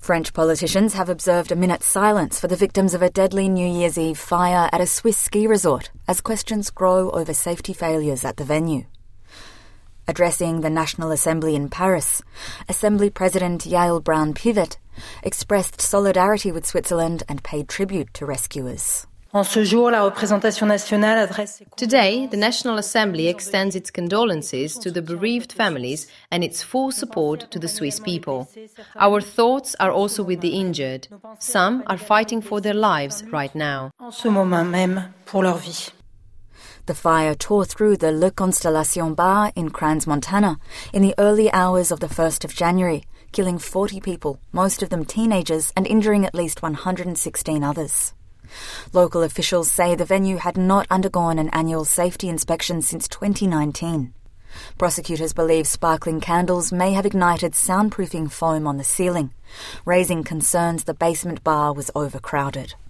French politicians have observed a minute's silence for the victims of a deadly New Year's Eve fire at a Swiss ski resort as questions grow over safety failures at the venue. Addressing the National Assembly in Paris, Assembly President Yael Braun-Pivet expressed solidarity with Switzerland and paid tribute to rescuers. Today, the National Assembly extends its condolences to the bereaved families and its full support to the Swiss people. Our thoughts are also with the injured. Some are fighting for their lives right now. The fire tore through the Le Constellation bar in Crans, Montana, in the early hours of the 1st of January, killing 40 people, most of them teenagers, and injuring at least 116 others. Local officials say the venue had not undergone an annual safety inspection since 2019. Prosecutors believe sparkling candles may have ignited soundproofing foam on the ceiling, raising concerns the basement bar was overcrowded.